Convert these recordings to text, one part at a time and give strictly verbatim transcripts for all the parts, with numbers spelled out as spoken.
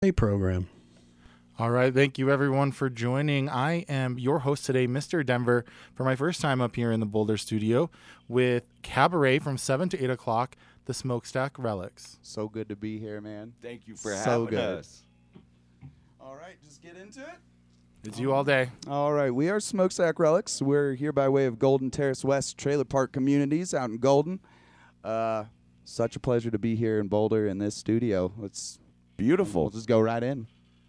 A program. All right. Thank you, everyone, for joining. I am your host today, Mister Denver, for my first time up here in the Boulder studio with Cabaret from seven to eight o'clock, the Smokestack Relics. So good to be here, man. Thank you for So having good. us. All right, just get into it. It's you all day. All right, we are Smokestack Relics. We're here by way of Golden Terrace West Trailer Park Communities out in Golden. Uh, such a pleasure to be here in Boulder in this studio. It's beautiful. We'll just go right in.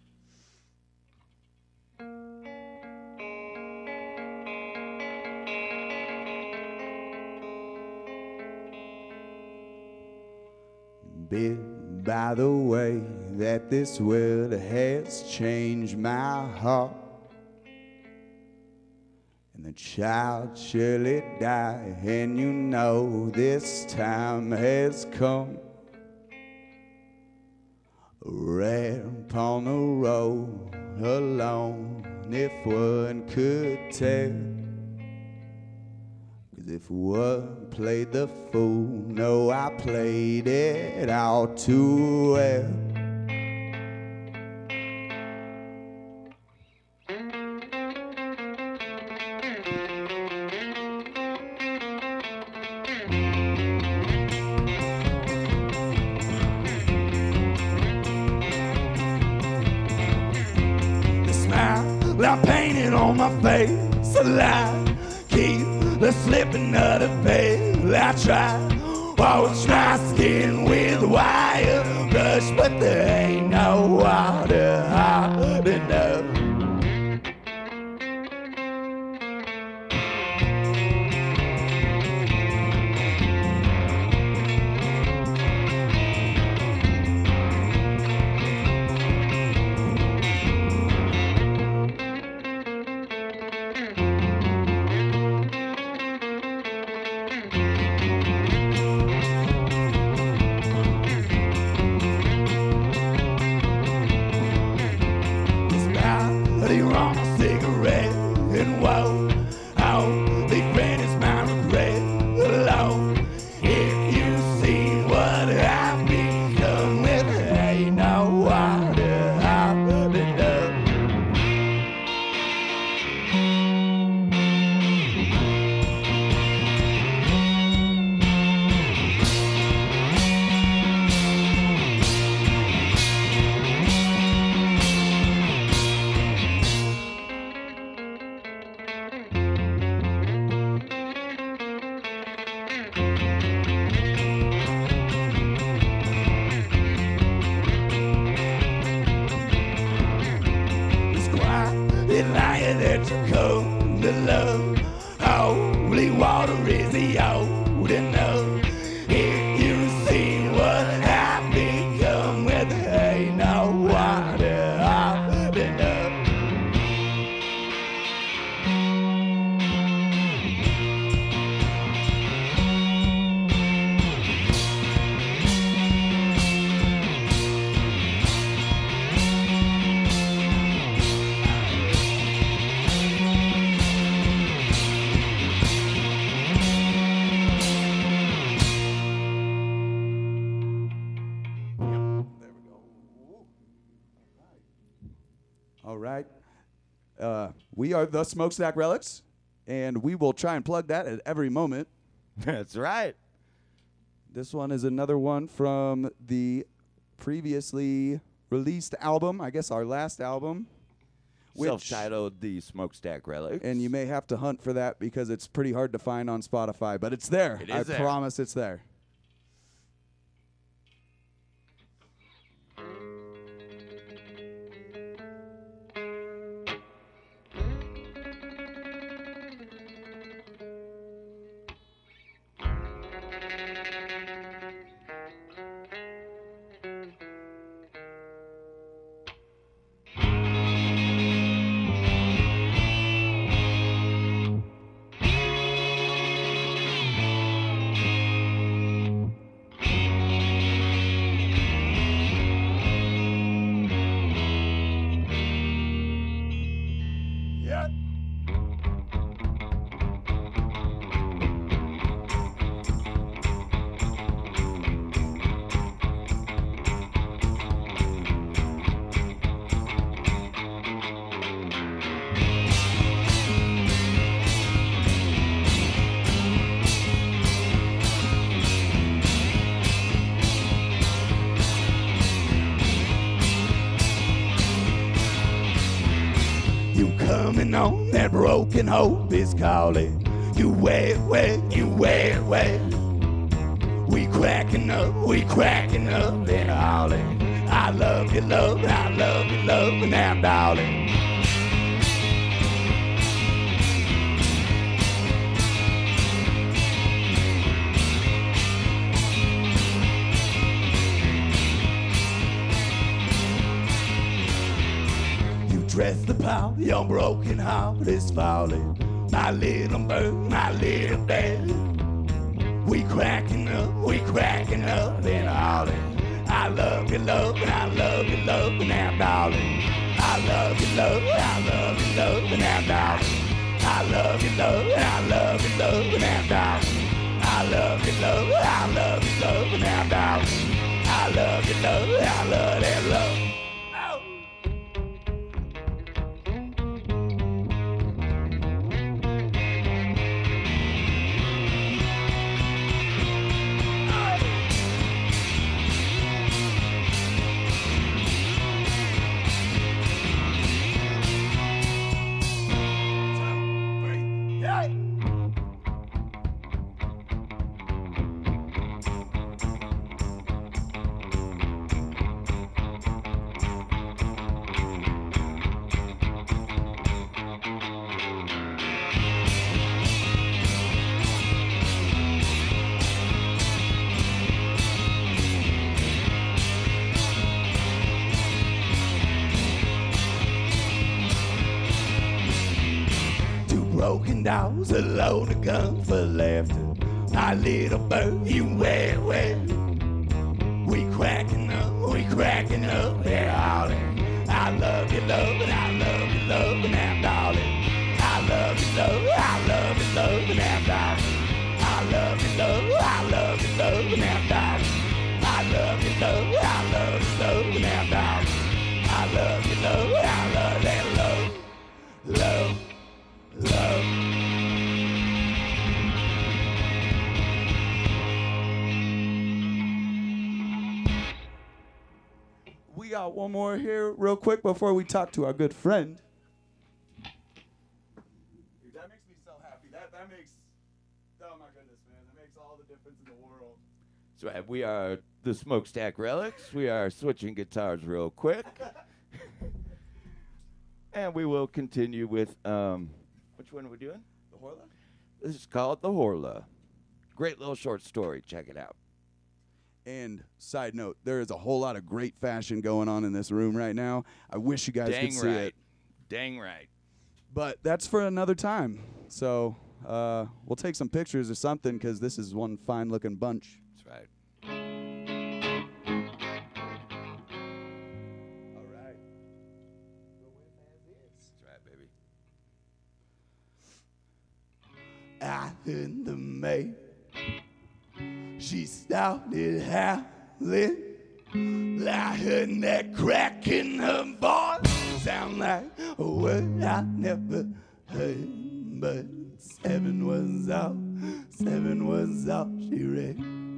Bit by the way that this world has changed my heart, and the child surely die, and you know this time has come. Right upon the road alone, if one could tell. If one played the fool, no, I played it all too well. The smile I painted on my face, a lie, keep the slipping of the veil. I try, wash my skin with a wire brush, but there ain't no water hot enough. All right. Uh, we are the Smokestack Relics, and we will try and plug that at every moment. That's right. This one is another one from the previously released album, I guess our last album. which- Self-titled The Smokestack Relics. And you may have to hunt for that because it's pretty hard to find on Spotify, but it's there. It is I there. promise it's there. You coming on, that broken hope is calling. You wait, wait, you wait, wait. We cracking up, we cracking up and howling. I love you, love, I love you, love, now, darling. You dress the power, your broken heart is falling. My little bird, my little bird. We cracking up, we cracking up and howling. I love you, love, I love you, love, now, darling. I love you, love, I love you, love, now, darling. I love you, love, I love you, love, now, darling. I love you, love, I love you, love, now, darling. I love you, love, I love that love. Broken dolls, a load of gun for laughter. My little bird, you wet, wet. We cracking up, we cracking up, and howling. I love you, love, and I love you, love, and I'm darling. I love you, love, I love you, love, and I'm darling. I love you, love, I love you, love, and I'm darling. I love you, love, I love you, love, and I'm darling. I love you, love, I love that love, love. Love. We got one more here real quick before we talk to our good friend. Dude, that makes me so happy. That that makes, oh my goodness, man. That makes all the difference in the world. That's right. We are the Smokestack Relics. We are switching guitars real quick. And we will continue with... Um, Which one are we doing? The Horla? This is called The Horla. Great little short story. Check it out. And side note, there is a whole lot of great fashion going on in this room right now. I wish you guys Dang could see right. it. Dang right. But that's for another time. So uh, we'll take some pictures or something because this is one fine-looking bunch. That's right. All right. That's right, baby. I heard the maid. She started howling. I heard that crack in her voice. Sound like a word I never heard. But seven was all, seven was all she read.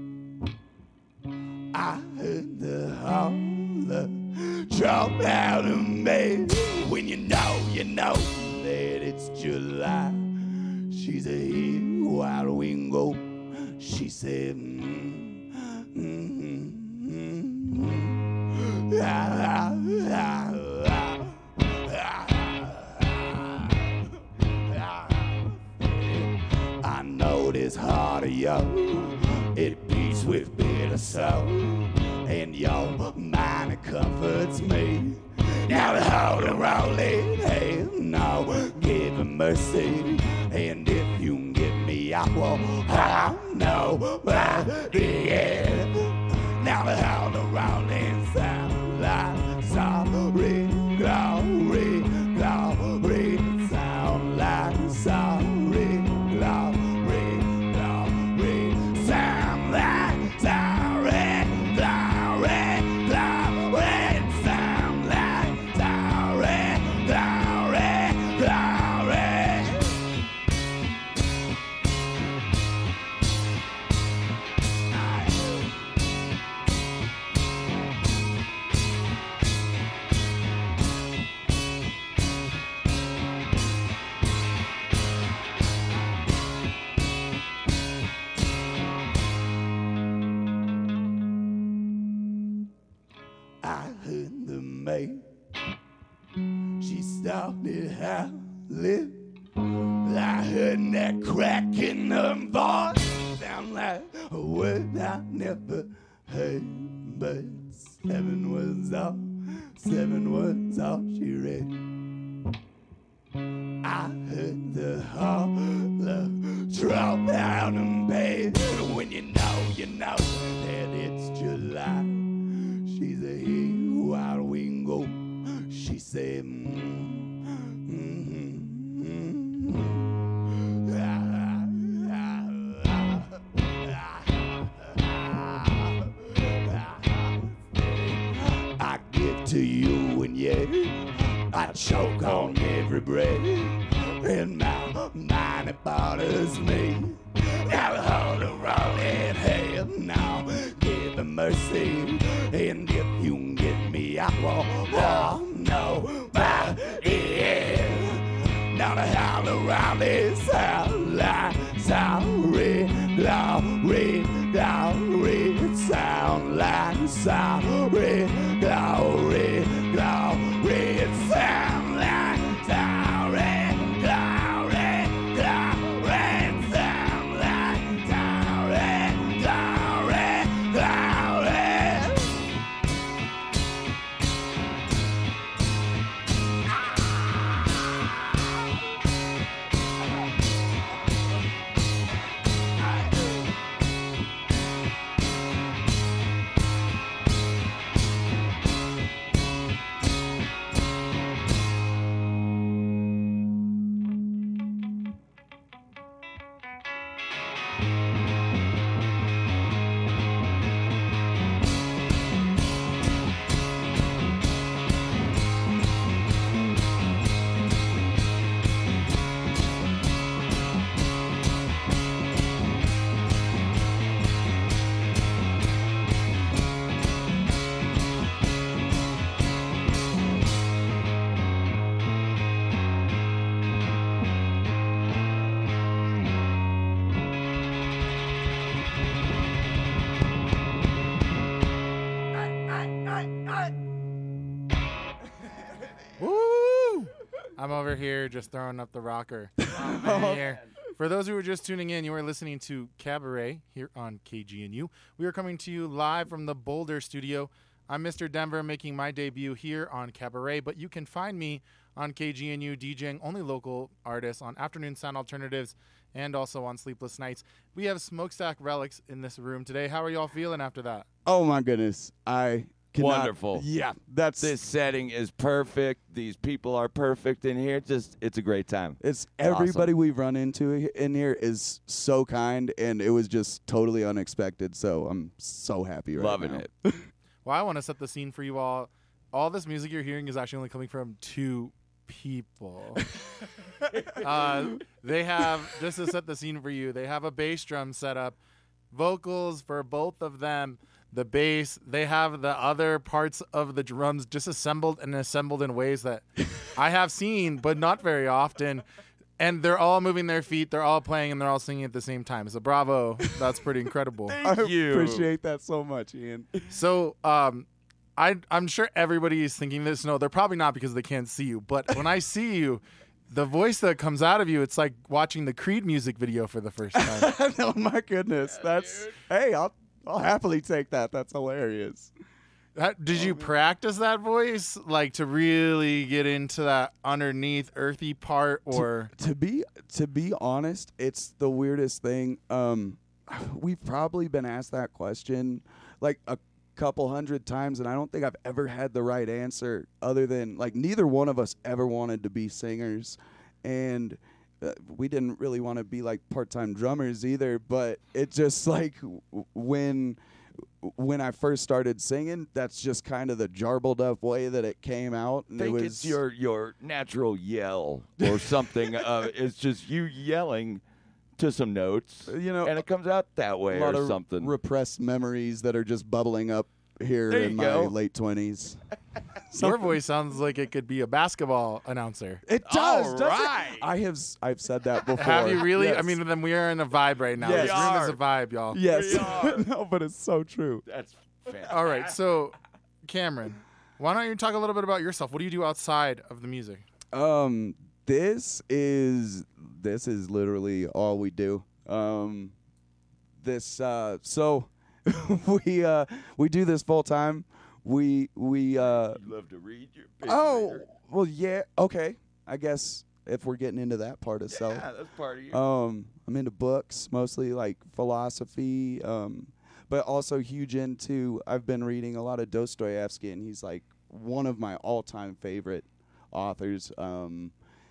I heard the holler drop out of me. When you know, you know that it's July. She's a here while we go. She said, mm, mm, mm, mm. Ah, ah, ah, ah, ah, ah. I know this heart of yours, it beats with bitter soul, and your mind comforts me. Now the hold and rolling, hey, no, give him mercy, and if you can get me, I will, I know, but yeah. Now the hold and rolling sound like sorry, glory, glory, sound like sorry, glory, glory, sound like sorry, glory, glory, sound like sorry, glory, glory. me. She started howling. I heard that crack in her voice, sound like a word I never heard. But seven was all, seven was all she read. I heard the holler drop out in bed. When you know, you know that it's July. She's a here while we go. She said, mm, mm, mm, mm. I give to you and yeah, I choke on every breath, and my mind it bothers me. Now hold the rolling head, now give them mercy, and if you can get me, I won't want nobody. Now the howl around this house, like sorry, glory, glory, it sound like sorry, glory, glory, it sound like sorry, glory, glory, it sound like sorry, glory, glory. Woo! I'm over here just throwing up the rocker. Oh, here. For those who are just tuning in, you are listening to Cabaret here on K G N U. We are coming to you live from the Boulder studio. I'm Mister Denver, making my debut here on Cabaret, but you can find me on K G N U DJing only local artists on Afternoon Sound Alternatives and also on Sleepless Nights. We have Smokestack Relics in this room today. How are y'all feeling after that? Oh my goodness, I cannot, Wonderful. Yeah, that's This setting is perfect. These people are perfect in here. Just, it's a great time. It's everybody we've run into in here is so kind, and it was just totally unexpected. So I'm so happy right Loving now. it. Well, I want to set the scene for you all. All this music you're hearing is actually only coming from two people. uh, they have, just to set the scene for you, they have a bass drum set up, vocals for both of them, the bass. They have the other parts of the drums disassembled and assembled in ways that I have seen, but not very often. And they're all moving their feet, they're all playing, and they're all singing at the same time. So bravo. That's pretty incredible. I you. appreciate that so much, Ian. So um, I, I'm sure everybody is thinking this. No, they're probably not because they can't see you. But when I see you, the voice that comes out of you, it's like watching the Creed music video for the first time. Oh my goodness, that's hey, I'll I'll happily take that. That's hilarious. That, did you practice that voice, like to really get into that underneath earthy part, or To be to be honest, it's the weirdest thing. Um, we've probably been asked that question like a couple hundred times, and I don't think I've ever had the right answer. Other than like neither one of us ever wanted to be singers, and uh, we didn't really want to be like part-time drummers either. But it just like w- when. When I first started singing, that's just kind of the jarbled up way that it came out. And I think it was it's your, your natural yell or something. uh, it's just you yelling to some notes, you know, and it comes out that way a lot or of something. repressed memories that are just bubbling up here There in you my go. late twenties. your voice sounds like it could be a basketball announcer? It does, All doesn't right. it? I have s- I've said that before. Have you really? Yes. I mean, then we are in a vibe right now. Yes. This We room is are. a vibe, y'all. yes. We are. No, but it's so true. That's fantastic. All right, so Cameron, Why don't you talk a little bit about yourself? What do you do outside of the music? Um, this is this is literally all we do. Um, this uh, so we uh we do this full time. We we uh. You love to read your paper. Oh well, yeah. Okay, I guess if we're getting into that part of self. Yeah, that's part of you. Um, I'm into books, mostly like philosophy, um, but also huge into. I've been reading a lot of Dostoevsky, and he's like one of my all-time favorite authors. Um,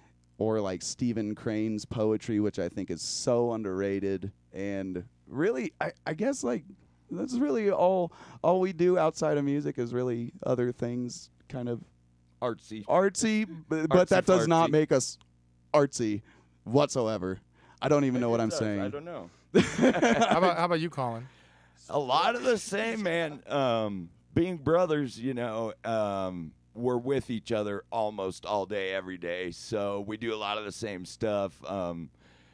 or like Stephen Crane's poetry, which I think is so underrated. And really, I, I guess like that's really all all we do outside of music is really other things, kind of Artsy. artsy, but, but that does not Artsy-fartsy. make us artsy whatsoever. I don't even know what I'm saying. I don't know. How about how about you, Colin? A lot of the same, man. Um, being brothers, you know, um, we're with each other almost all day, every day. So we do a lot of the same stuff. Um,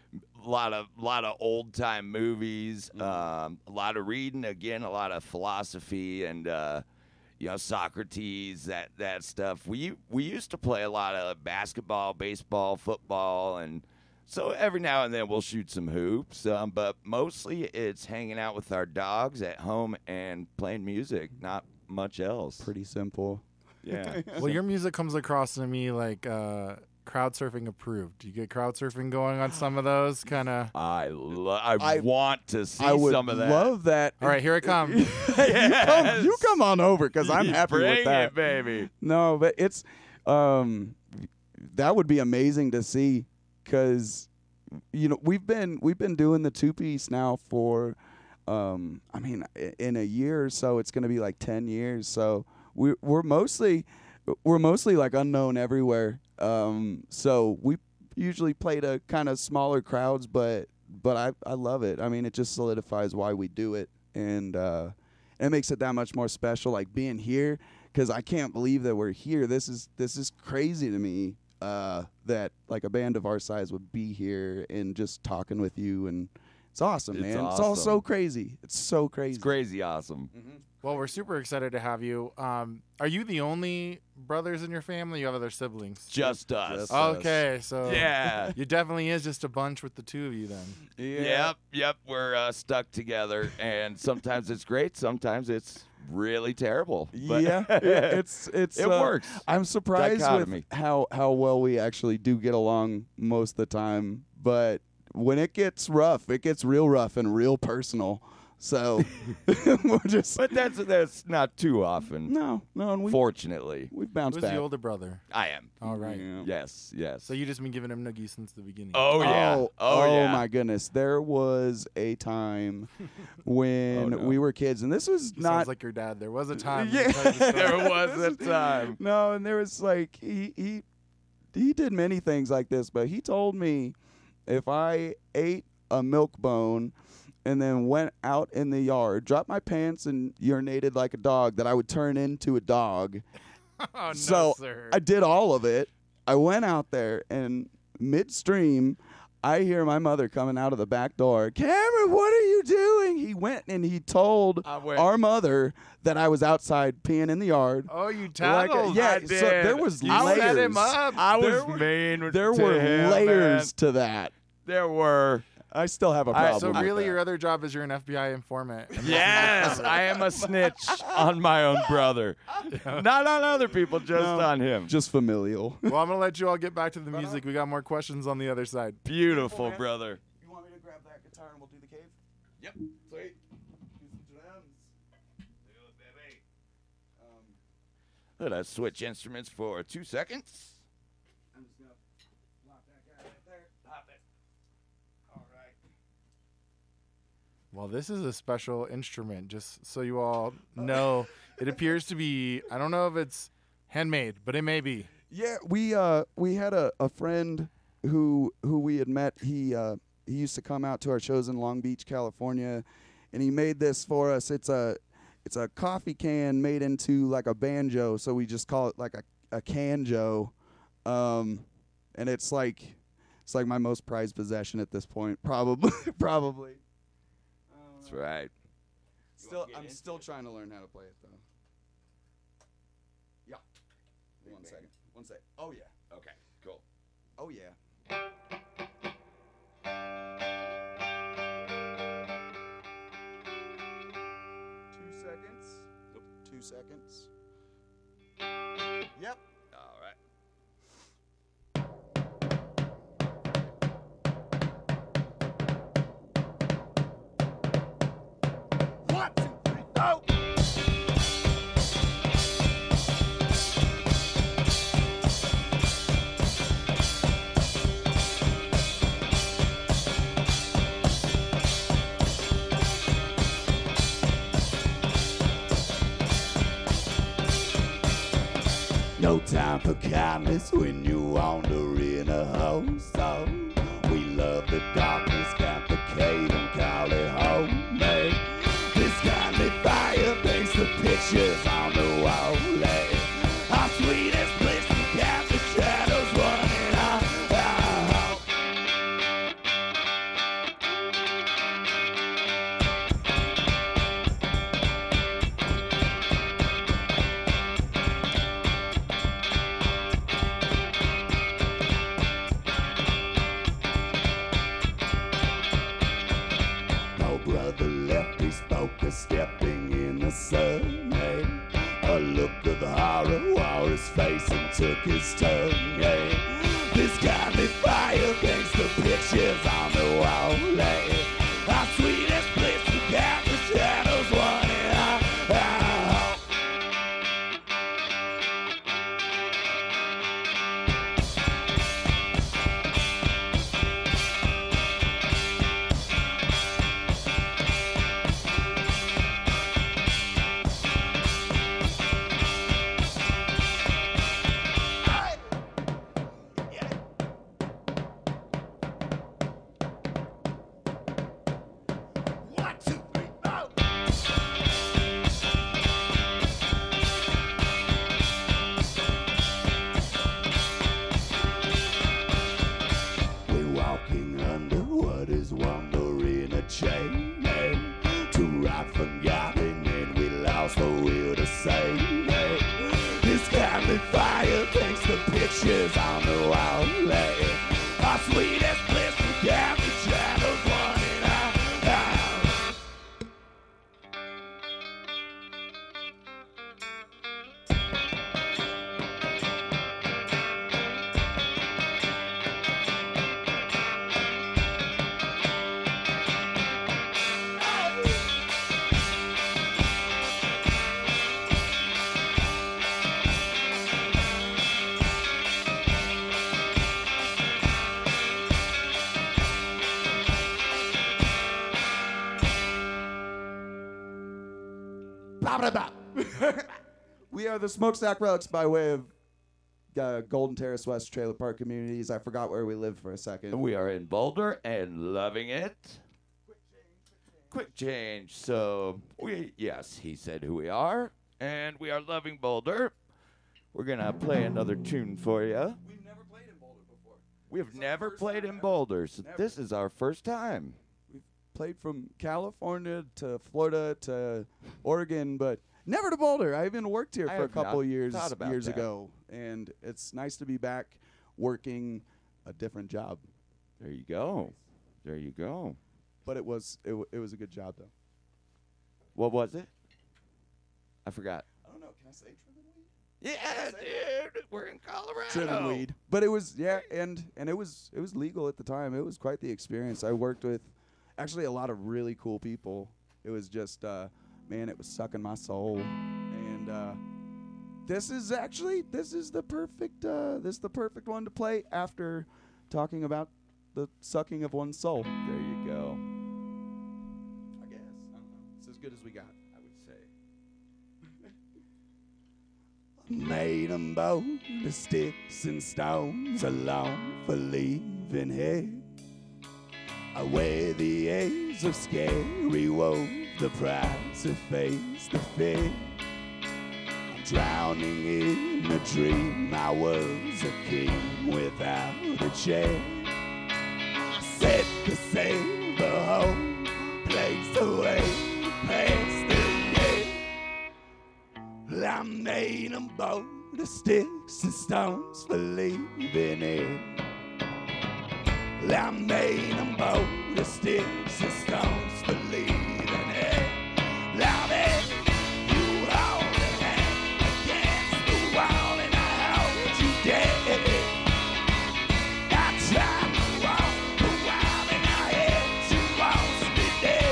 a lot of lot of old time movies. Um, a lot of reading. Again, a lot of philosophy and uh, you know Socrates. That that stuff. We we used to play a lot of basketball, baseball, football, and so every now and then we'll shoot some hoops, um, but mostly it's hanging out with our dogs at home and playing music, not much else. Pretty simple. Yeah. Well, your music comes across to me like uh, crowd surfing approved. Do you get crowd surfing going on some of those kind of? I lo- I, I- want to see I would some of that. love that. All right, here it comes. you, come, you come on over because I'm happy Bring with that. it, baby. No, but it's um, that would be amazing to see because you know we've been we've been doing the two piece now for um, I mean i- in a year or so it's going to be like ten years. So we we're mostly we're mostly like unknown everywhere. Um, so we usually play to kind of smaller crowds, but but I I love it. I mean, it just solidifies why we do it, and uh, it makes it that much more special. Like being here, because I can't believe that we're here. This is this is crazy to me. Uh, that like a band of our size would be here and just talking with you, and it's awesome, It's man. It's all so awesome. crazy. It's so crazy. It's crazy awesome. Well, we're super excited to have you. Um, are you the only brothers in your family? You have other siblings? Just us. Just- Okay, so Yeah. you definitely is just a bunch with the two of you then. Yep, yep. We're uh, stuck together, and sometimes it's great. Sometimes it's really terrible. But yeah, it, it's it's it uh, works. I'm surprised Dichotomy. with how how well we actually do get along most of the time, but when it gets rough, it gets real rough and real personal. So we're just But that's that's not too often. no, no, and we Fortunately, we've bounced Who's back. the older brother? I am. All right. Yeah. Yes, yes. So you just been giving him noogies since the beginning. oh yeah. Oh, Oh, oh yeah. my goodness! There was a time when Oh, no. we were kids, and this was He not sounds like your dad. There was a time. Yeah. when you tried to start- There was a time. No, and there was like he he he did many things like this, but he told me if I ate a milk bone and then went out in the yard, dropped my pants and urinated like a dog, that I would turn into a dog. Oh, no, So, sir. I did all of it. I went out there and midstream I hear my mother coming out of the back door. Cameron, what are you doing? He went and he told I went- our mother that I was outside peeing in the yard. oh, you Like, tattled. yeah, I so did. there was You layers. set him up. I There was were- mean. There to were him, layers man. to that. There were. I still have a I- problem. So with really, that. your other job is you're an F B I informant. Yes, I am a snitch on my own brother. Not on other people, just No. on him. just familial. Well, I'm gonna let you all get back to the music. We got more questions on the other side. Beautiful, brother. You want me to grab that guitar and we'll do the cave? Yep. Sweet. Do some drums. Um, Let us switch instruments for two seconds. I'm just gonna lock that guy right there. Pop it. All right. Well, this is a special instrument, just so you all know. It appears to be, I don't know if it's handmade, but it may be. Yeah, we uh we had a, a friend who who we had met. He uh he used to come out to our shows in Long Beach, California, and he made this for us. It's a it's a coffee can made into like a banjo, so we just call it like a a canjo. Um and it's like it's like my most prized possession at this point, probably probably. That's right. Still I'm still trying to learn how to play it though. One sec. Oh yeah. Okay, cool. Oh yeah. Two seconds. Two seconds. Yep. All right. One, two, three, go! No time for kindness when you wander in a hole. So we love the darkness, got the cave and call it home. Hey, this kindly fire paints the pictures on the wall. Hey, our sweetest bliss, we got the shadows running out. No brother left, he spoke a stepping in the sun. Hey, a look of horror wore his face and took his tongue. Hey, this kindly fire paints the pictures on the wall. Hey, our sweetest bliss, we got the shadows running out. One, two, three, go! We're walking under what is wonder in a chain. Hey, too right forgotten and we lost the will to say. Hey, this kindly fire paints the pictures on the wall. Hey, our sweetest bliss, we got the shadows running out. out. Blah, blah, blah. We are the Smokestack Relics by way of uh, Golden Terrace West Trailer Park Communities. I forgot where we live for a second. We are in Boulder and loving it. Quick change. So we yes, he said who we are, and we are loving Boulder. We're gonna play another tune for you. We've never played in Boulder before. We have It's our never first played time in ever. Boulder, so Never. this is our first time. We've played from California to Florida to Oregon, but never to Boulder. I even worked here I for a have not couple years thought about years that. ago, and it's nice to be back working a different job. There you go. There you go. But it was it, w- it was a good job though. What was it? I forgot. I don't know. Can I say Trivenweed? Yeah, dude, we're in Colorado. Trivenweed. But it was yeah, and and it was it was legal at the time. It was quite the experience. I worked with actually a lot of really cool people. It was just uh, man, it was sucking my soul. And uh, this is actually this is the perfect uh, this is the perfect one to play after talking about the sucking of one's soul. There you go. I guess. I don't know. It's as good as we got, I would say. Made 'em both the sticks and stones along for leaving here. Away the age of scary wove the price to face the fear. I'm drowning in a dream. I was a king without a chair. Set the saber home, place away past the year. I made 'em both the sticks and stones for leaving it. I made them both the sticks and stones for leaving it. Loving you hold the hand against the wall and I hold you dead. I tried to walk a while and I had to walk me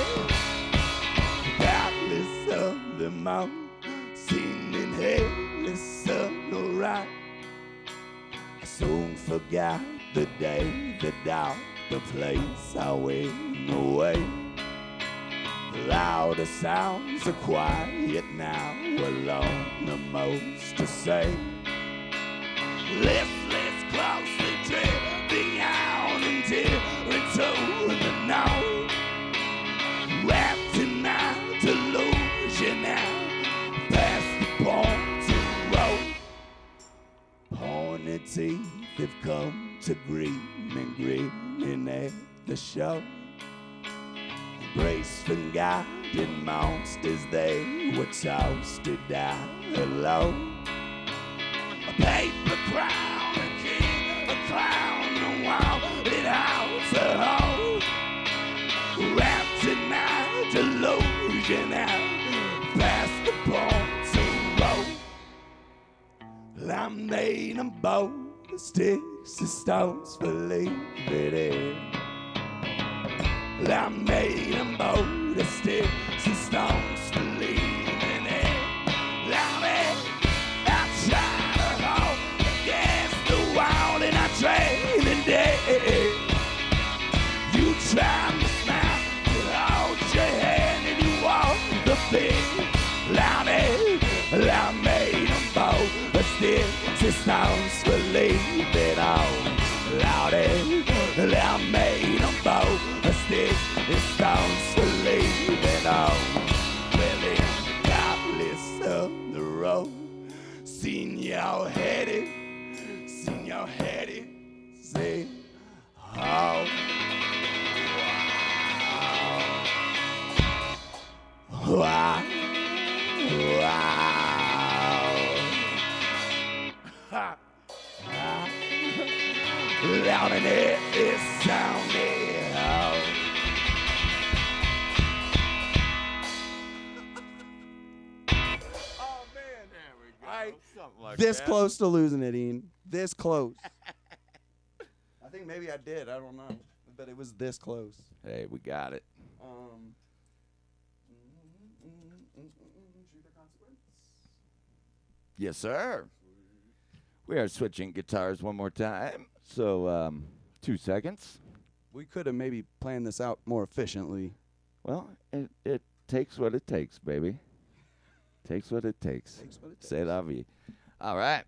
dead. Doubtless of the mountain, seeming headless of no right. I soon forgot the day, the doubt, the place I went away. The louder sounds are quiet now, alone the most to say. Listless, closely drifting out until into the night. Wrapped in my delusion now, past the point of road. Pointed teeth have come to grin and grinning at the show. Graceful guiding monsters, they were toasted down low. A paper crown, a king, a clown, a wall, it holds a hole. Wrapped in my delusion out, past the point of road. I made them both sticks and stones for leaving it. I made them both the sticks and stones for leaving it. Loving, I tried to hold against the wall and I traded dead. You tried to smile to hold your hand and you walked the field. Loving, I made them both the sticks and stones for leaving on. Loudy, I made them both a stick and stones for leaving on. Really, doubtless of the road. Seen y'all headed, seen y'all headed. Say, oh, wow, wow, wow. Ha. Loud and it is sounding out. Oh man, There we go. I- Something like this that. close to losing it, Ian. This close. I think maybe I did. I don't know, but it was this close. Hey, we got it. Um. Yes, sir. We are switching guitars one more time. So, um, two seconds. We could have maybe planned this out more efficiently. Well, it, it takes what it takes, baby. Takes what it takes. Takes what it C'est la vie. All right.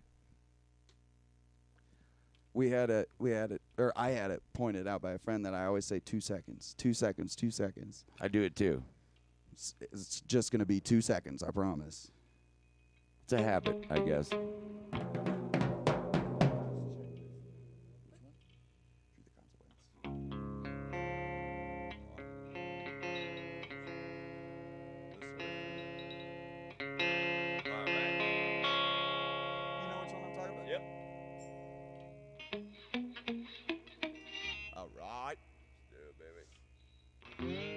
We had it. We had it, or I had it pointed out by a friend that I always say two seconds, two seconds, two seconds. I do it too. It's, it's just gonna be two seconds. I promise. It's a habit, I guess. You know which one I'm talking about? Yep. All right. Do it, baby.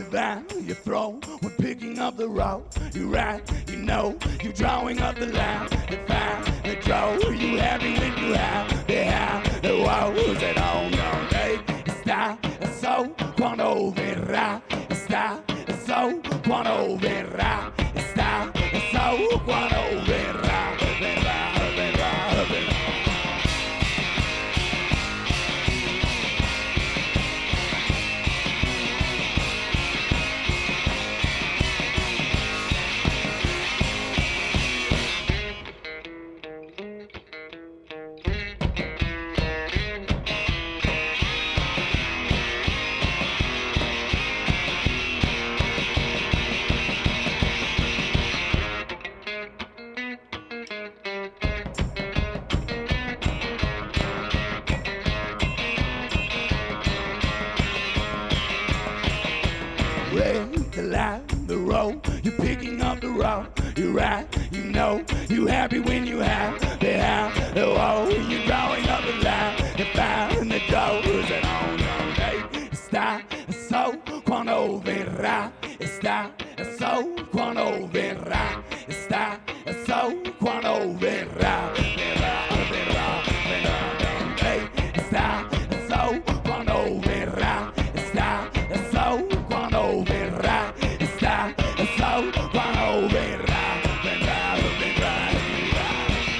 line you throw when picking up the road. You right, you know, you drawing up the line. You find the draw. You happy when you have behind the walls and on your day. Está so quando verrà. Está so quando verrà. Está so quando verrà. Verrà, verrà, verrà. Red, the light, the road, you're picking up the road. You're right, you know, you happy when you have behind the wall. You're drawing up the line, you find the doors and on your day. Está so quando verrà. Está so quando verrà. Está so quando verrà. Verrà, verrà, verrà, hey. Está so quando verrà. Está so quando verrà. Está so quando verrà. Verrà, verrà, verrà.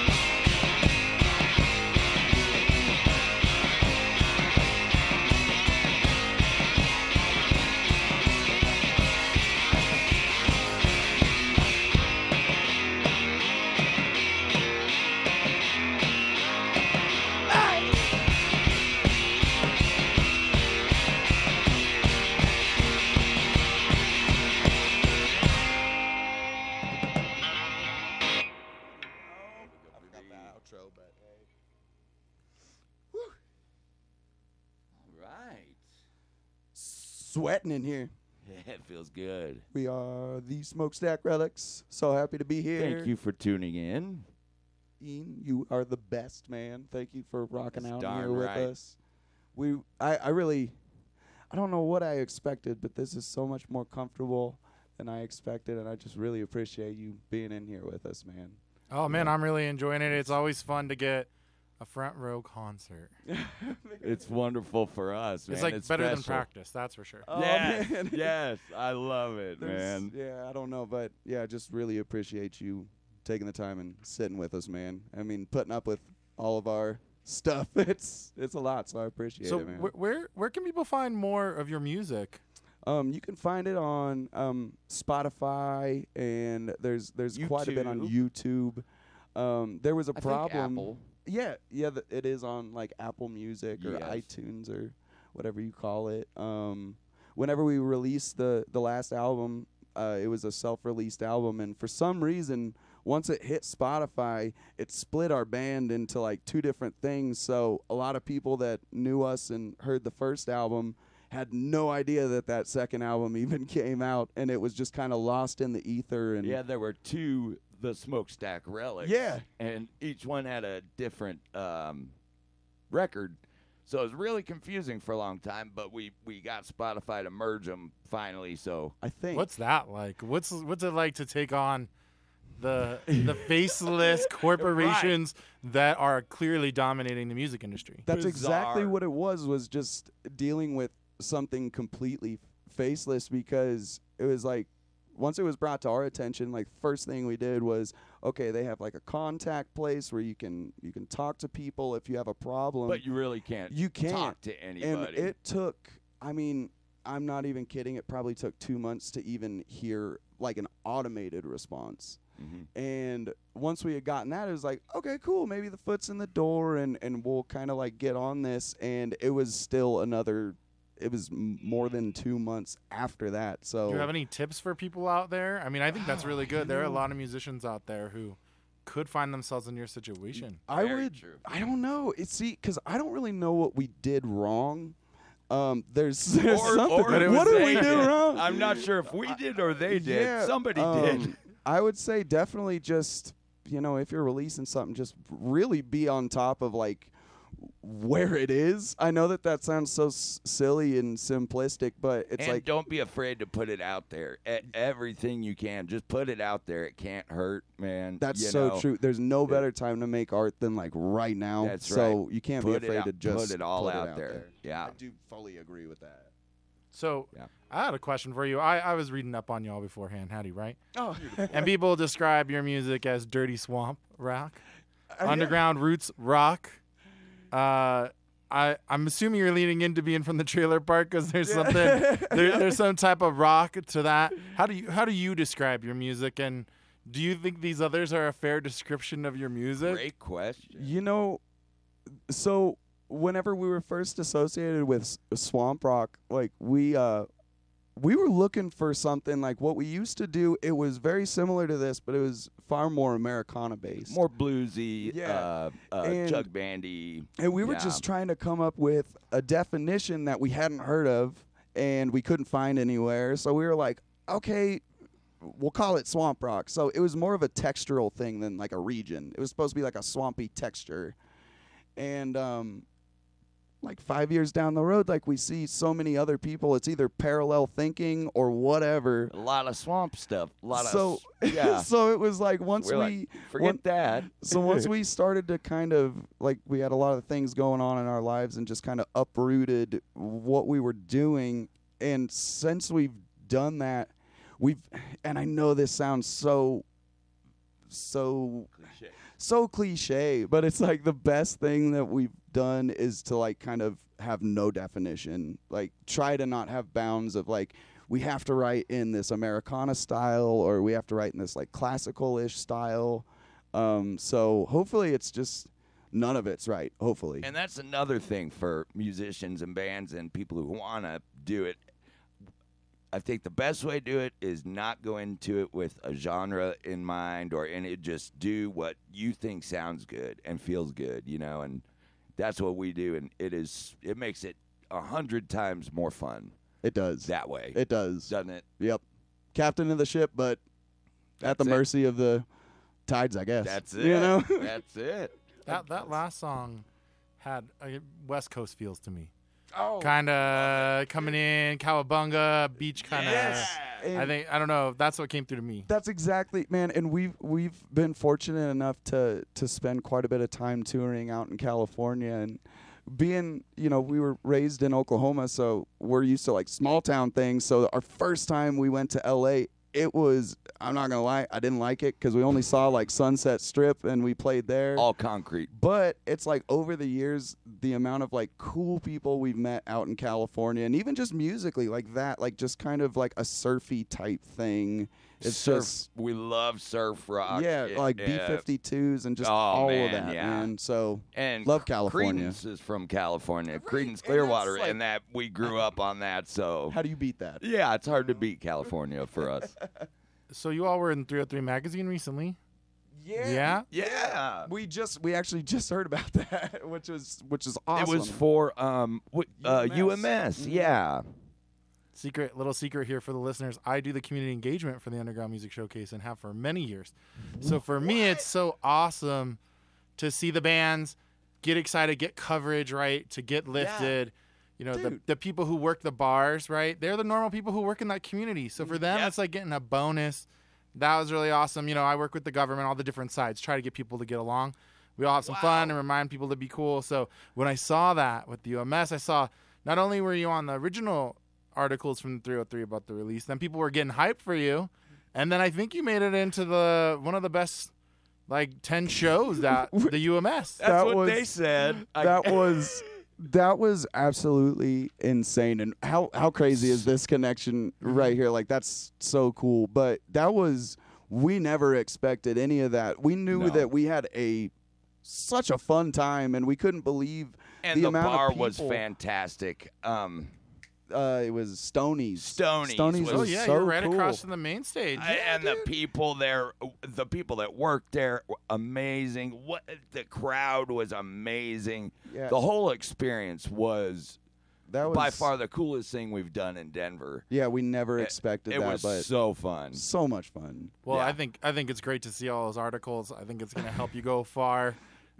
Right. Sweating in here. It feels good. We are the Smokestack Relics. So happy to be here. Thank you for tuning in. Ian, you are the best, man. Thank you for rocking That's out darn here with right. us. We, I, I really, I don't know what I expected, but this is so much more comfortable than I expected, and I just really appreciate you being in here with us, man. Oh man, I'm really enjoying it. It's always fun to get a front row concert. It's wonderful for us, man. It's like better than special. practice, that's for sure. Oh, yes, man. yes, I love it, There's- man. Yeah, I don't know, but yeah, just really appreciate you taking the time and sitting with us, man. I mean, putting up with all of our stuff. It's it's a lot, so I appreciate So it, man. wh- where where can people find more of your music? Um, you can find it on um, Spotify, and there's there's quite a bit on YouTube. Um, there was a I think problem. Apple. Yeah, yeah, th- it is on like Apple Music or Yes. iTunes or whatever you call it. Um, whenever we released the the last album, uh, it was a self-released album, and for some reason, once it hit Spotify, it split our band into like two different things. So a lot of people that knew us and heard the first album had no idea that that second album even came out, and it was just kind of lost in the ether. And Yeah, there were two the Smokestack Relics. Yeah. And each one had a different um, record. So it was really confusing for a long time, but we, we got Spotify to merge them finally. So I think What's that like? What's what's it like to take on the the faceless corporations that are clearly dominating the music industry? that's exactly bizarre. what it was, was just dealing with something completely faceless, because it was like, once it was brought to our attention, like first thing we did was, okay, they have like a contact place where you can you can talk to people if you have a problem. but you really can't, You can't. talk to and anybody. it took, I mean, I'm not even kidding, it probably took two months to even hear like an automated response. Mhm. And once we had gotten that, it was like, okay, cool, maybe the foot's in the door, and, and we'll kind of like get on this. And it was still another, it was m- more than two months after that. So Do you have any tips for people out there? I mean, I think that's really good. There are a know- lot of musicians out there who could find themselves in your situation. I Very would, true. I don't know. It's see, because I don't really know what we did wrong. Um, there's, there's Or- something. or But it what was did we they do did. wrong? I'm not sure if we did or they did. Yeah, Somebody um, did. I would say definitely just, you know, if you're releasing something, just really be on top of like where it is. I know that that sounds so s- silly and simplistic, but it's and like don't be afraid to put it out there. E- everything you can, just put it out there. It can't hurt, man. that's You so know, true. There's no better time to make art than like right now. That's so right. you can't Put be it afraid out- to just put it all put out there. Yeah. I do fully agree with that. So Yeah. I had a question for you. I, I was reading up on y'all beforehand, Hattie, right? Oh, And people describe your music as dirty swamp rock, Uh, underground roots rock. Uh, I I'm assuming you're leaning into being from the trailer park because there's something there, there's some type of rock to that. How do you how do you describe your music, and do you think these others are a fair description of your music? Great question. You know, so whenever we were first associated with s- swamp rock, like we uh we were looking for something like what we used to do. It was very similar to this, but it was far more Americana based. More bluesy, Yeah. uh, uh, And- jug bandy. And we were Yeah. just trying to come up with a definition that we hadn't heard of and we couldn't find anywhere. So we were like, okay, we'll call it swamp rock. So it was more of a textural thing than like a region. It was supposed to be like a swampy texture. And um like five years down the road, like we see so many other people, it's either parallel thinking or whatever. A lot of swamp stuff. A lot so of yeah. so it was like once We're we like, forget one- that. so once we started to kind of like we had a lot of things going on in our lives and just kind of uprooted what we were doing, and since we've done that, we've and I know this sounds so so Cliche. so cliche, but it's like the best thing that we've done is to like kind of have no definition, like try to not have bounds of like we have to write in this Americana style or we have to write in this like classical-ish style. Um, so hopefully it's just none of it's right. Hopefully. And that's another thing for musicians and bands and people who want to do it. I think the best way to do it is not go into it with a genre in mind or in it. Just do what you think sounds good and feels good, you know, and that's what we do. And it is, it makes it a hundred times more fun It does. that way, It does. doesn't it? Yep. Captain of the ship, but at the That's it. mercy of the tides, I guess. That's it. You know? That's it. That that last song had uh, West Coast feels to me. Oh. Kind of coming in, Cowabunga, beach kind of. Yes. I think I don't know. That's what came through to me. That's exactly, man. And we've we've been fortunate enough to to spend quite a bit of time touring out in California, and being, you know, we were raised in Oklahoma, so we're used to like small town things. So our first time we went to L A, it was, I'm not gonna lie, I didn't like it because we only saw like Sunset Strip and we played there. All concrete. But it's like over the years, the amount of like cool people we've met out in California, and even just musically like that, like just kind of like a surfy type thing. It's surf. just We love surf rock. yeah, like B Yeah. fifty-twos and just Oh, all man, of that, yeah. man. So And Love California. Creedence is from California. Right, Creedence and that's Clearwater, like- and that we grew up on that. So how do you beat that? yeah, it's hard to beat California for us. So you all were in three oh three magazine recently. Yeah. Yeah. We just we actually just heard about that, which was which is awesome. It was for um w- uh, U M S. Mhm. Yeah. Secret, little secret here for the listeners. I do the community engagement for the Underground Music Showcase and have for many years. So for me, it's so awesome to see the bands get excited, get coverage, right? To get lifted. You know, the, Dude. the people who work the bars, right? They're the normal people who work in that community. So for them, Yep. it's like getting a bonus. That was really awesome. You know, I work with the government, all the different sides, try to get people to get along. We all have some fun and remind people to be cool. So when I saw that with the U M S, I saw not only were you on the original articles from the three oh three about the release, then people were getting hyped for you. And then I think you made it into the one of the best like ten shows that the U M S. That's That what was- they said. I- that was that was absolutely insane. And how how crazy is this connection right here? Like that's so cool. But that was, we never expected any of that. We knew No. that we had a such a fun time, and we couldn't believe and the the, amount bar of was people- fantastic. Um, uh, it was Stoney's. Stoney's Stoney's was- Oh was yeah, so you're right cool. across from the main stage. I- and the people there, the people that worked there, were amazing. What the crowd was amazing. Yeah. The whole experience was, That was by far the coolest thing we've done in Denver. Yeah, we never It- expected It that, was but so fun. so much fun. Well, Yeah. I think I think it's great to see all those articles. I think it's going to help you go far.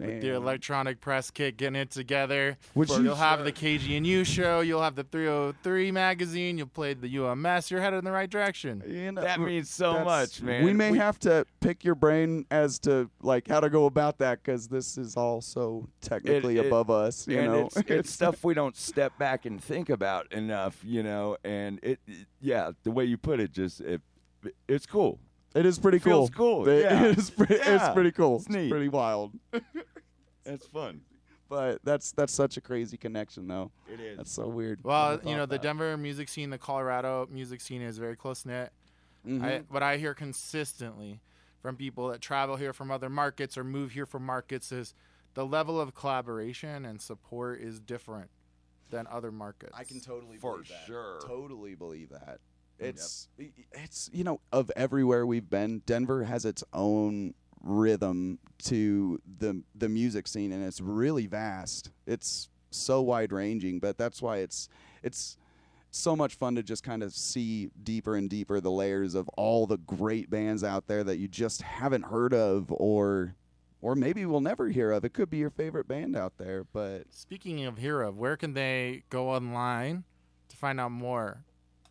with your electronic press kit, getting it together. Which you'll you have should. the K G N U show. You'll have the three oh three magazine. You'll play the U M S. You're headed in the right direction. You know, That means so that's- much, man. We may have to pick your brain as to like how to go about that because this is all so technically It- it- above us. You and know, it's, it's stuff we don't step back and think about enough, you know. And it, it yeah, the way you put it, just it, it's cool. It is pretty Feels cool. cool, It- yeah. It's pretty. Yeah. It's pretty cool. It's neat. pretty wild. It's fun. But that's that's such a crazy connection, though. It is. That's so weird. Well, Never you know, thought the that. Denver music scene, the Colorado music scene is very close knit. Mhm. I, what I hear consistently from people that travel here from other markets or move here from markets is the level of collaboration and support is different than other markets. I can totally For believe that. sure. Totally believe that. It's it's you know, of everywhere we've been, Denver has its own rhythm to the the music scene, and it's really vast. It's so wide ranging, but that's why it's it's so much fun to just kind of see deeper and deeper the layers of all the great bands out there that you just haven't heard of, or or maybe will never hear of. It could be your favorite band out there, but Speaking of Hero, where can they go online to find out more?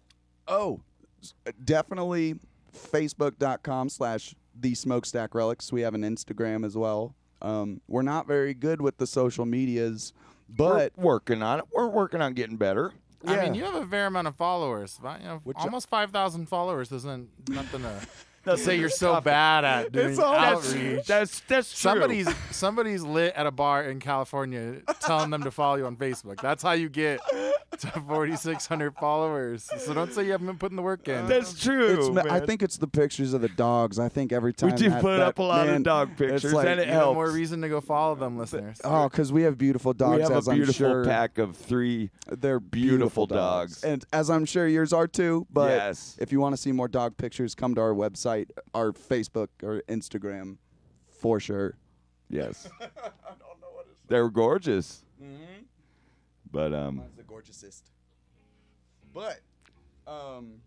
Oh, s- definitely facebook.com slash the smokestack relics. We have an Instagram as well. Um, we're not very good with the social medias, but We're working on it. We're working on getting better. I Yeah. mean, you have a fair amount of followers. Fi- You know, Which- almost five thousand followers isn't nothing to That's say you're so bad at doing all- outreach. That's that's true. Somebody's somebody's lit at a bar in California telling them to follow you on Facebook. That's how you get to forty-six hundred followers. So don't say you haven't been putting the work in. That's true. it's, ma- I man. think it's the pictures of the dogs. I think every time we do that- put that- up a lot man, of dog it's pictures, like- and it Even helps. more reason to go follow them, listeners. Oh, because we have beautiful dogs, we have as a I'm beautiful sure pack of three. they're beautiful beautiful dogs. and as I'm sure yours are too. But Yes. if you want to see more dog pictures, come to our website, our Facebook or Instagram, for sure. Yes. They're gorgeous. Mm-hmm. But um, Mine's the gorgeousest. But, um,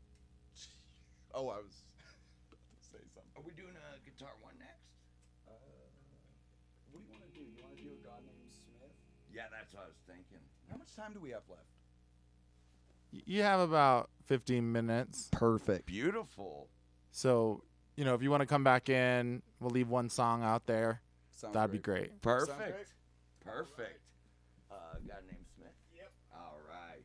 oh, I was say something. are we doing a guitar one next? What do you want to do? You want to do a God named Smith? Yeah, that's what I was thinking. How much time do we have left? You have about fifteen minutes. Perfect. Beautiful. So, you know, if you want to come back in, we'll leave one song out there. Sounds That'd be great. Perfect. great? Perfect. Uh, guy named Smith. Yep. All right.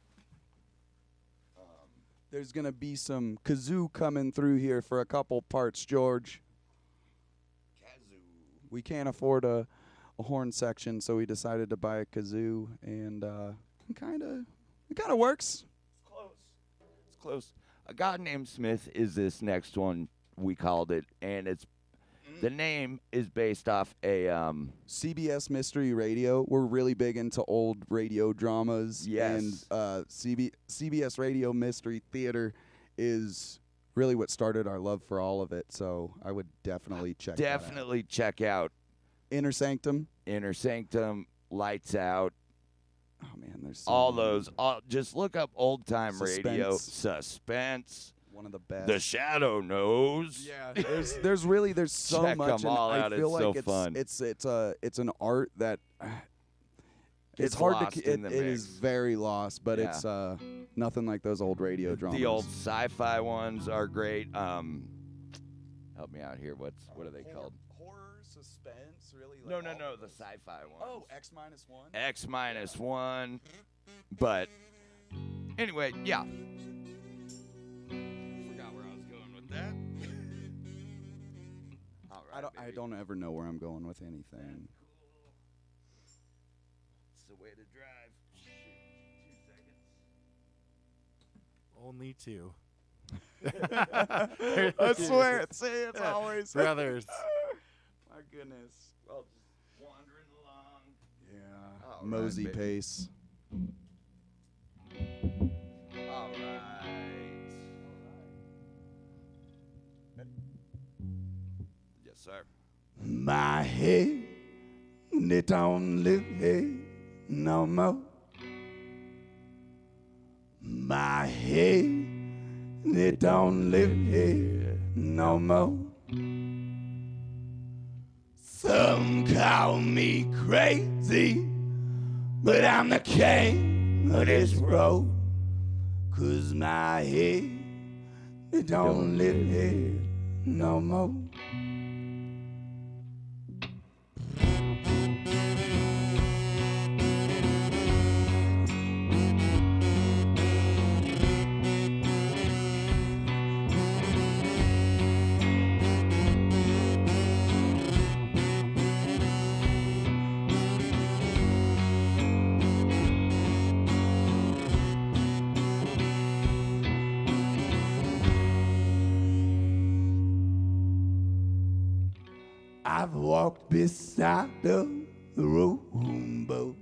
Um, There's going to be some kazoo coming through here for a couple parts, George. kazoo. We can't afford a, a horn section, so we decided to buy a kazoo, and uh, it kind of it kind of works. It's close. It's close. A God named Smith is this next one we called it, and it's the name is based off a um C B S Mystery Radio. We're really big into old radio dramas. Yes. And uh, C B- C B S Radio Mystery Theater is really what started our love for all of it. So I would definitely check that out. definitely check out Inner Sanctum. Inner Sanctum, Lights Out, Oh, man, there's so all many. those. All, just look up old time radio. Suspense. Suspense. One of the best. The Shadow Knows. Yeah, there's there's really there's so Check much. 'em and all I out, feel it's like so it's, fun. It's it's a it's an art that uh, it's Gets hard lost to. It, in the it is mix. very lost, but Yeah. it's uh nothing like those old radio dramas. The old sci-fi ones are great. Um, help me out here. What's what are they called? Horror, suspense, really. No, no, no. The sci-fi ones. Oh, X minus one. X minus one. But anyway, yeah. Forgot where I was going with that. All right, I don't. I baby. don't ever know where I'm going with anything. It's the way to drive. Shoot, two seconds. Only two. I swear. See, it's always. Brothers. My goodness. Well, just wandering along. Yeah. All right, Mosey baby. pace. All right. Yes, sir. My head, it don't live here no more. My head, it don't live here no more. So Some call me crazy, but I'm the king of this road. Cause my head, it don't live here no more. I've walked beside the rowboat.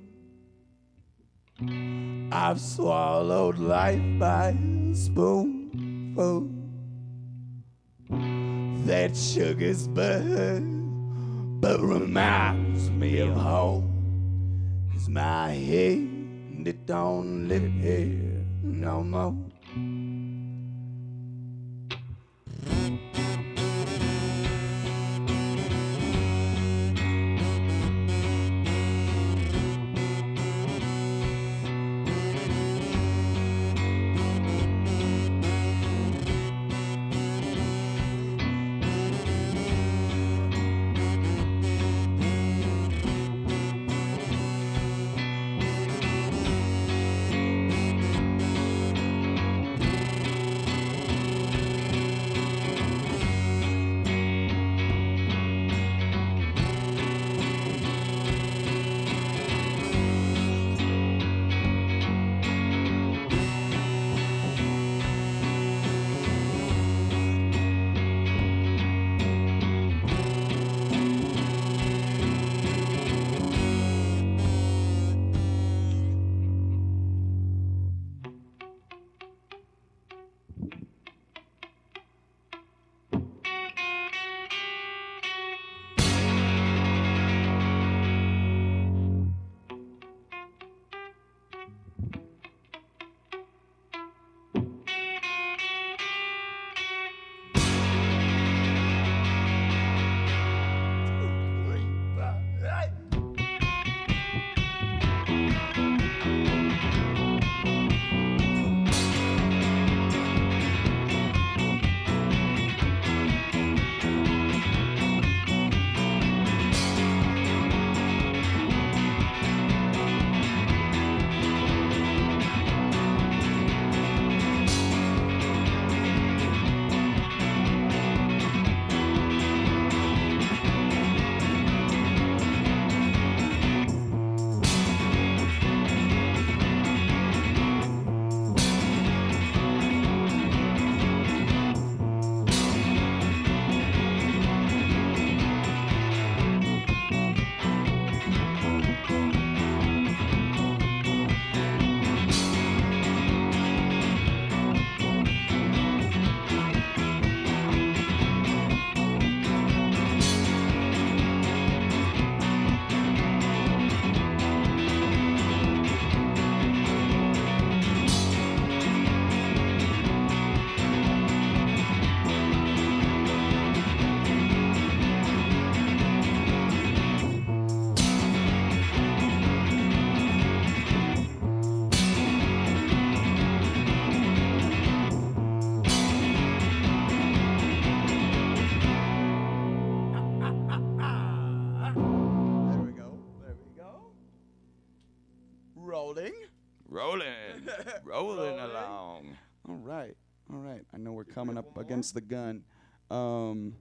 I've swallowed life by a spoonful. That sugar's bad, but reminds me of home. Cause my head, it don't live here no more. Rolling. Rolling. Rolling along. All right. All right. I know we're coming up against the gun. Um,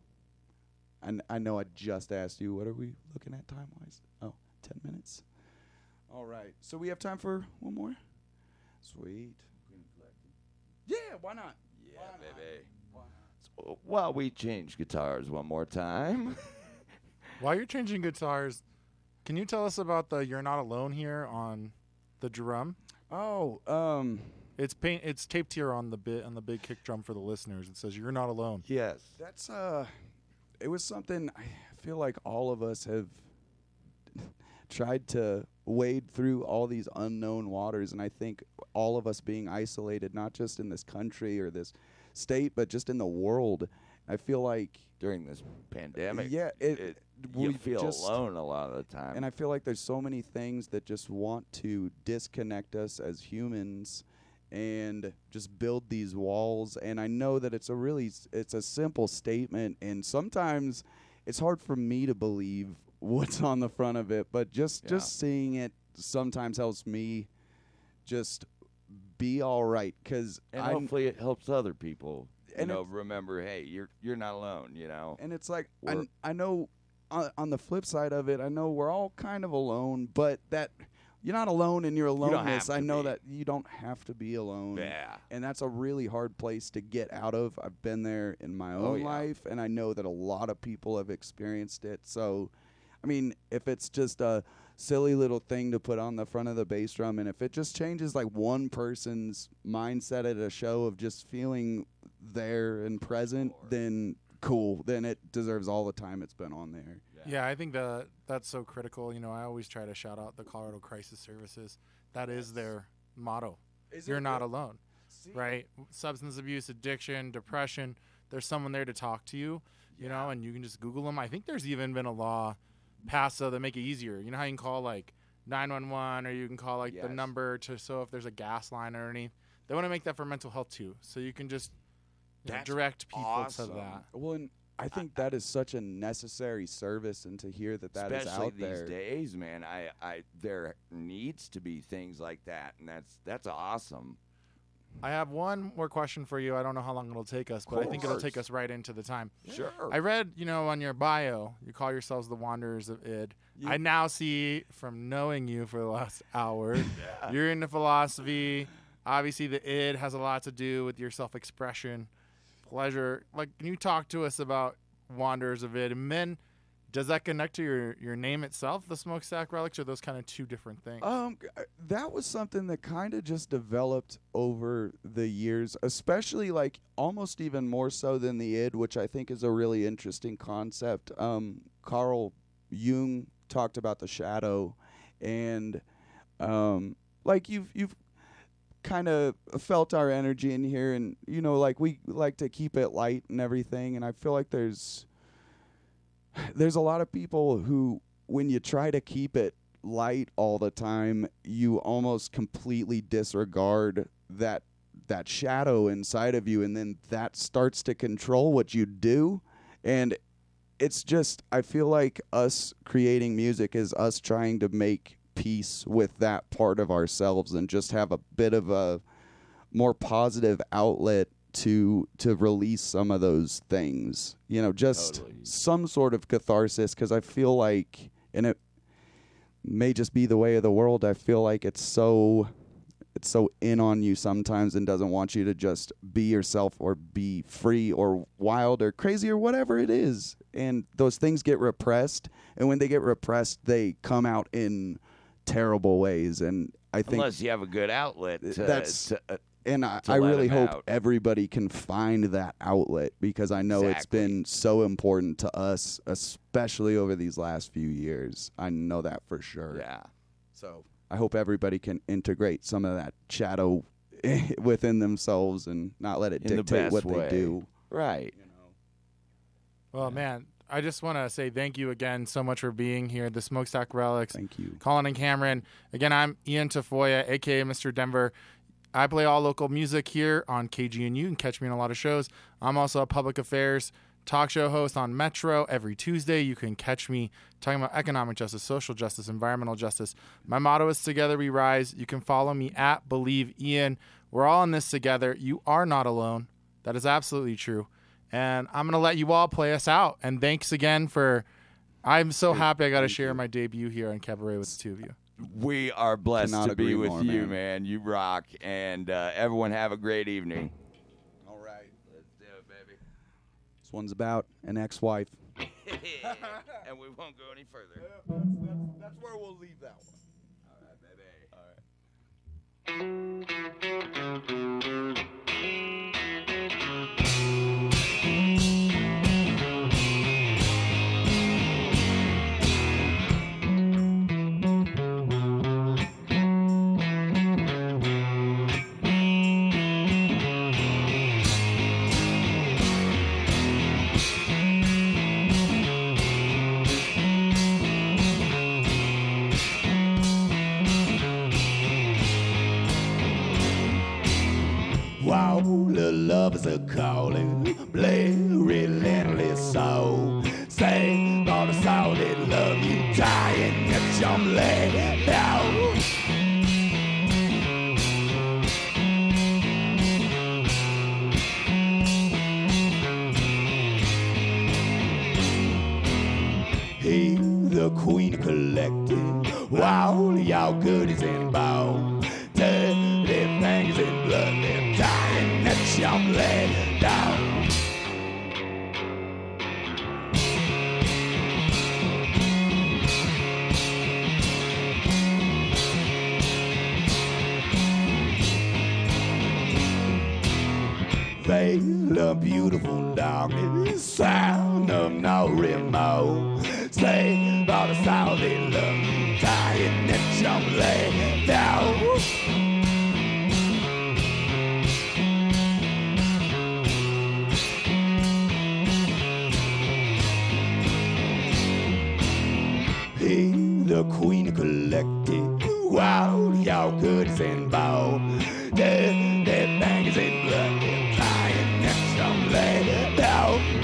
I, kn- I know I just asked you, what are we looking at time-wise? Oh, ten minutes. All right. So we have time for one more? Sweet. Yeah, why not? Yeah, baby. So while we change guitars one more time. While you're changing guitars, can you tell us about the "You're Not Alone" here on the drum? Oh, um, It's paint. It's taped here on the bit on the big kick drum for the listeners. It says "You're Not Alone." Yes. that's, uh, it was something I feel like all of us have tried to wade through all these unknown waters, and I think all of us being isolated, not just in this country or this state, but just in the world, I feel like During this pandemic, yeah, it, it, we you feel just, alone a lot of the time. and I feel like there's so many things that just want to disconnect us as humans and just build these walls. And I know that it's a really s- it's a simple statement, and sometimes it's hard for me to believe what's on the front of it, but just Yeah. just seeing it sometimes helps me just be all right, because and I hopefully it helps other people. You And know, it's- remember, hey, you're you're not alone. You know, and it's like I, We're- kn- I know on, on the flip side of it, I know we're all kind of alone, but that you're not alone in your don't have aloneness. I to know be. that you don't have to be alone. yeah, And that's a really hard place to get out of. I've been there in my Oh, own yeah. life, and I know that a lot of people have experienced it. So, I mean, if it's just a silly little thing to put on the front of the bass drum, and if it just changes like one person's mindset at a show of just feeling there and present, then cool. Then it deserves all the time it's been on there. Yeah, I think that that's so critical. You know, I always try to shout out the Colorado Crisis Services. That is their motto. You're not alone, right? Substance abuse, addiction, depression. There's someone there to talk to you, you know, and you can just Google them. I think there's even been a law passed so that make it easier. You know how you can call like nine one one, or you can call like the Yes. number to so if there's a gas line underneath. They want to make that for mental health too, so you can just you know, That's direct people awesome. to that. Well, and I think that is such a necessary service, and to hear that that is especially out these there. days, man. I, I, there needs to be things like that, and that's that's awesome. I have one more question for you. I don't know how long it'll take us, but I think it'll course. take us right into the time. Sure. I read, you know, on your bio, you call yourselves the Wanderers of Id. You- I now see from knowing you for the last hour, you're into philosophy. Obviously, the id has a lot to do with your self-expression, pleasure. Like, can you talk to us about Wanderers of Id? And then, does that connect to your, your name itself, the Smokestack Relics, or are those kind of two different things? Um, g- uh, that was something that kind of just developed over the years, especially like almost even more so than the id, which I think is a really interesting concept. Um, Carl Jung talked about the shadow, and um, like you've you've kind of felt our energy in here, and you know, like we like to keep it light and everything, and I feel like there's there's a lot of people who, when you try to keep it light all the time, you almost completely disregard that that shadow inside of you, and then that starts to control what you do. And it's just, I feel like us creating music is us trying to make peace with that part of ourselves and just have a bit of a more positive outlet to to release some of those things, you know, just Totally. some sort of catharsis. Because I feel like, and it may just be the way of the world, I feel like it's so it's so in on you sometimes and doesn't want you to just be yourself or be free or wild or crazy or whatever it is. And those things get repressed, and when they get repressed, they come out in terrible ways. And I think Unless you have a good outlet. To, That's- to, uh, and I, to I let really him hope out. everybody can find that outlet, because I know it's Exactly. been so important to us, especially over these last few years. I know that for sure. yeah. So I hope everybody can integrate some of that shadow within themselves and not let it In the dictate best what way. they do. Right. You know. Well, man, I just want to say thank you again so much for being here. The Smokestack Relics, Thank you. Colin and Cameron. Again, I'm Ian Tafoya, a k a. Mister Denver. I play all local music here on K G N U. You can catch me in a lot of shows. I'm also a public affairs talk show host on Metro every Tuesday. You can catch me talking about economic justice, social justice, environmental justice. My motto is Together We Rise. You can follow me at Believe Ian. We're all in this together. You are not alone. That is absolutely true. And I'm going to let you all play us out. And thanks again for... I'm so happy I got to thank share you. my debut here on Cabaret with the two of you. We are blessed Cannot to be agree with more, you, man. man. You rock. And uh, everyone have a great evening. All right. Let's do it, baby. This one's about an ex-wife. And we won't go any further. That's, that's, that's where we'll leave that one. All right, baby. All right. Wow, the lovers are calling, play relentless soul. Say all the soul that love you, dying at your leg down. He, the queen of collecting, wow, y'all goodies and bone. Dirty fingers and blood, they're dying at your leg down. Veil of beautiful darkness, sound of no remote. Say all the sound they love you, dying at your leg down. He, the queen of collective, wow, y'all goodies and bone. Dead, dead bangers and blood, they're dying at your leg down.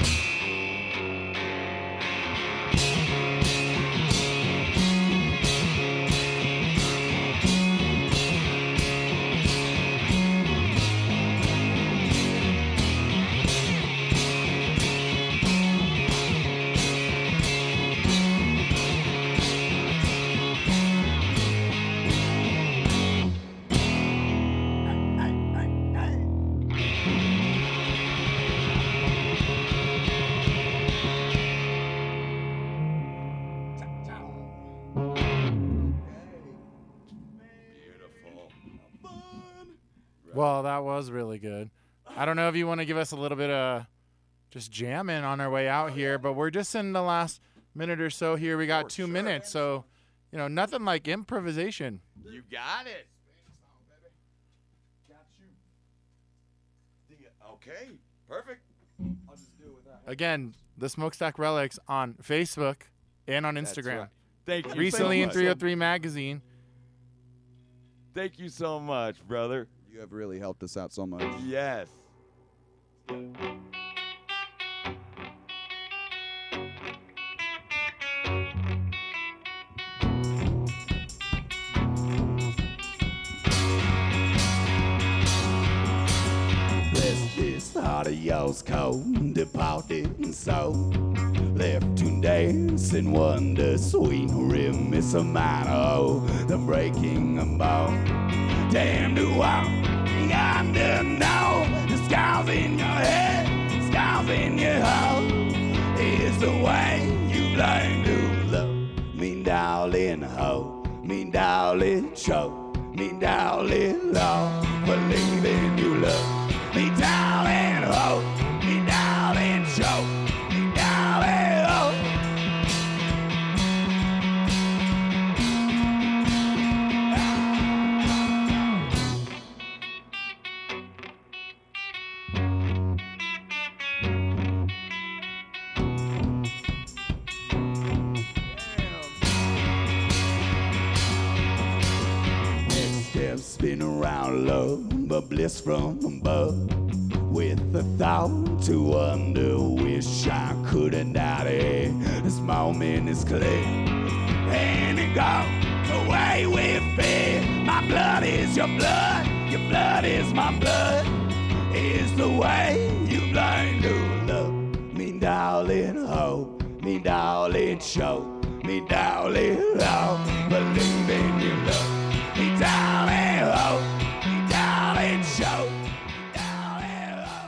Well, that was really good. I don't know if you want to give us a little bit of just jamming on our way out here, but we're just in the last minute or so here. We got two minutes, so, you know, nothing like improvisation. You got it. Okay, perfect. I'll just do it with that. Again, the Smokestack Relics on Facebook and on Instagram. Right. Thank you. Recently so in much. three oh three Magazine. Thank you so much, brother. You have really helped us out so much. Yes. Bless this heart of yours, cold, departed soul. Left to dance and wonder, sweet remiss of mine. Oh, the breaking of bone. Damn, do I yonder know the scars in your head, scars in your heart. Is the way you learn to love me, darling. Ho, me, darling. Show me, darling. Love, believe in you, love me, darling. Ho, me, darling. Show me, darling. Ho. Spin around love, but bliss from above. With a thought to wonder, wish I could have died. Hey, this moment is clear, and it goes away with fear. My blood is your blood, your blood is my blood. Is the way you learn to love me, darling. Ho, me, darling. Show me, darling. Oh, believe in you, love me, darling. Oh, me, darling. Show me, darling. Oh.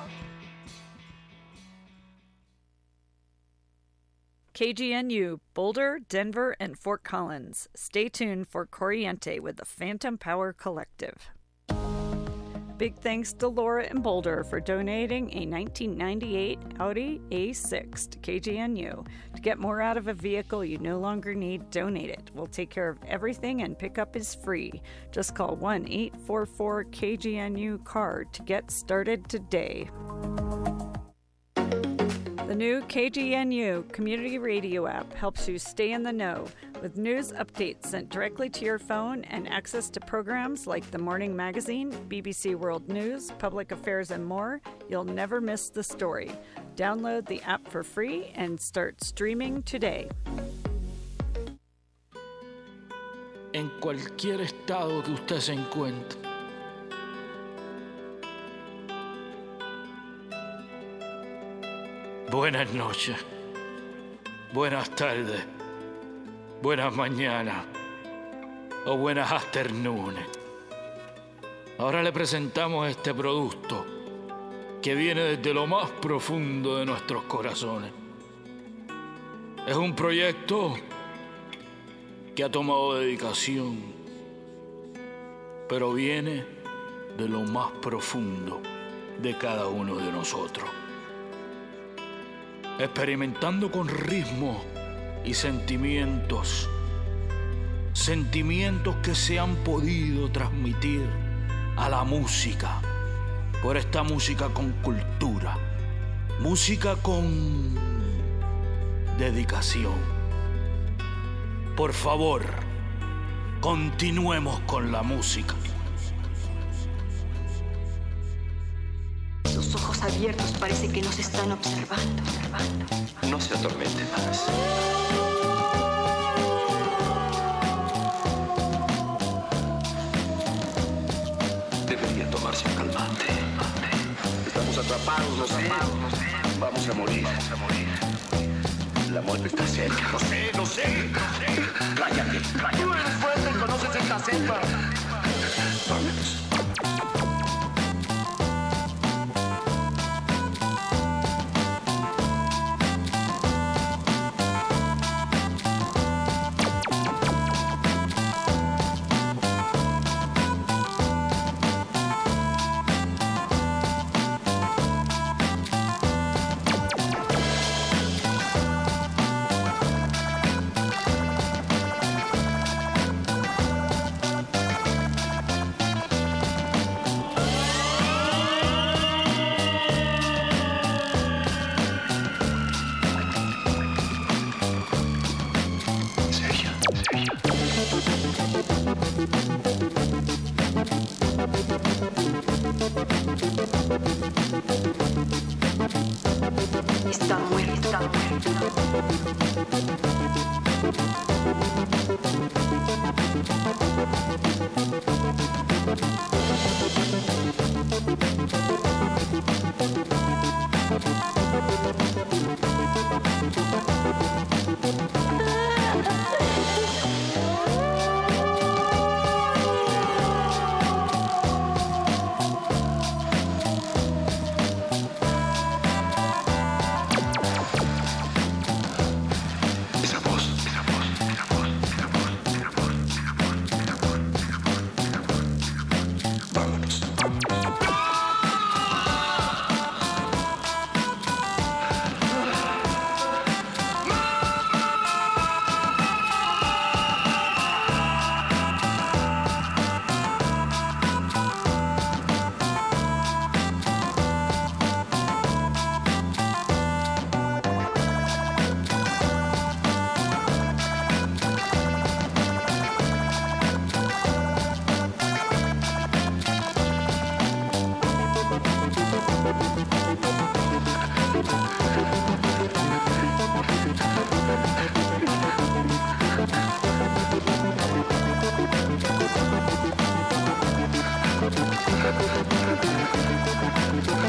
K G N U, Boulder, Denver, and Fort Collins. Stay tuned for Corriente with the Phantom Power Collective. Big thanks to Laura in Boulder for donating a nineteen ninety-eight Audi A six to K G N U. To get more out of a vehicle you no longer need, donate it. We'll take care of everything and pickup is free. Just call one eight four four K G N U C A R to get started today. The new K G N U community radio app helps you stay in the know with news updates sent directly to your phone and access to programs like The Morning Magazine, B B C World News, Public Affairs, and more. You'll never miss the story. Download the app for free and start streaming today. En cualquier estado que usted se encuentre. Buenas noches, buenas tardes, buenas mañanas o buenas afternoons. Ahora le presentamos este producto que viene desde lo más profundo de nuestros corazones. Es un proyecto que ha tomado dedicación, pero viene de lo más profundo de cada uno de nosotros. Experimentando con ritmos y sentimientos, sentimientos que se han podido transmitir a la música, por esta música con cultura, música con dedicación. Por favor, continuemos con la música. Sus ojos abiertos parece que nos están observando, observando. No se atormente más. Debería tomarse un calmante. Estamos atrapados, lo sé. Vamos a morir. Vamos a morir. La muerte está cerca. Lo sé, lo sé. Cállate, cállate. Tú eres fuerte y conoces esta selva. Vámonos. Está muerto, está muerto.